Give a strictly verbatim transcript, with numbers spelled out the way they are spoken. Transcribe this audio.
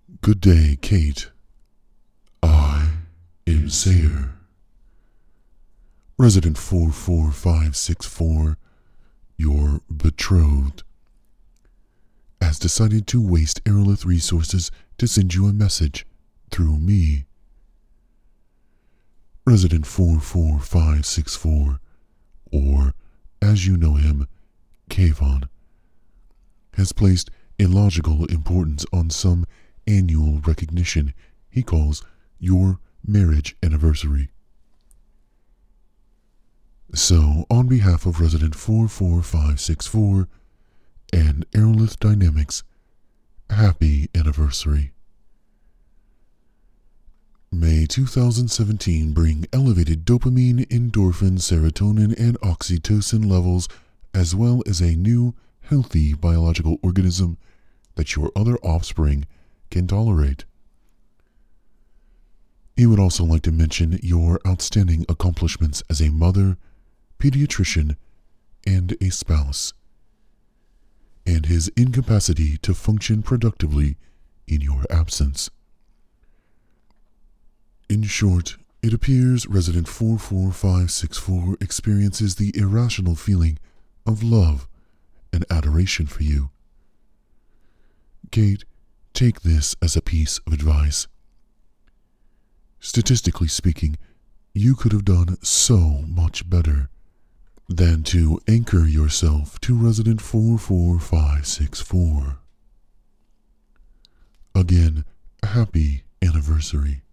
Good day, Kate. I am Sayer. Resident four four five six four, your betrothed, has decided to waste Aerolith resources to send you a message through me. Resident four four five six four, or as you know him, Kayvon, has placed illogical importance on some annual recognition he calls your marriage anniversary. So, on behalf of Resident four four five six four and Aerolith Dynamics, happy anniversary. May two thousand seventeen bring elevated dopamine, endorphin, serotonin, and oxytocin levels, as well as a new, healthy biological organism that your other offspring can tolerate. He would also like to mention your outstanding accomplishments as a mother, pediatrician, and a spouse, and his incapacity to function productively in your absence. In short, it appears Resident four four five six four experiences the irrational feeling of love and adoration for you. Kate, take this as a piece of advice. Statistically speaking, you could have done so much better than to anchor yourself to Resident four four five six four. Again, happy anniversary.